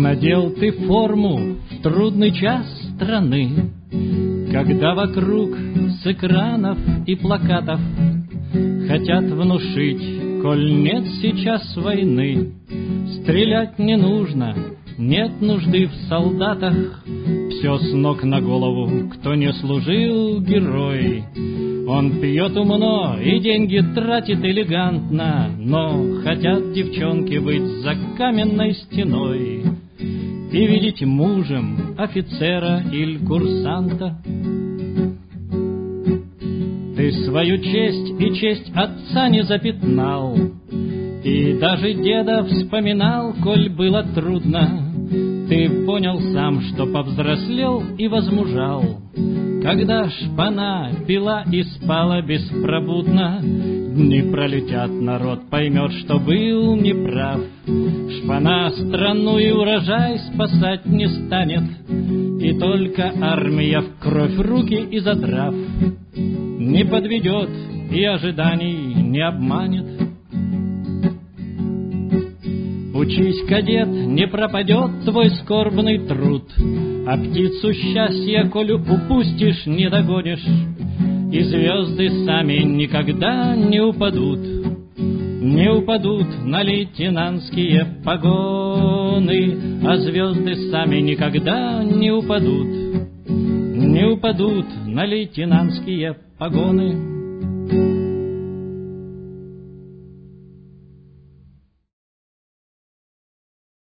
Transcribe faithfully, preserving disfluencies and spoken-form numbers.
Надел ты форму в трудный час страны, когда вокруг с экранов и плакатов хотят внушить, коль нет сейчас войны. Стрелять не нужно, нет нужды в солдатах, все с ног на голову, кто не служил, герой. Он пьет умно и деньги тратит элегантно, но хотят девчонки быть за каменной стеной и видеть мужем офицера или курсанта. Ты свою честь и честь отца не запятнал, и даже деда вспоминал, коль было трудно. Ты понял сам, что повзрослел и возмужал, когда шпана пила и спала беспробудно. Дни пролетят, народ поймет, что был неправ. Шпана страну и урожай спасать не станет, и только армия в кровь руки и задрав не подведет и ожиданий не обманет. Учись, кадет, не пропадет твой скорбный труд, а птицу счастья, коль упустишь, не догонишь, и звезды сами никогда не упадут, не упадут на лейтенантские погоны, а звезды сами никогда не упадут, не упадут на лейтенантские погоны.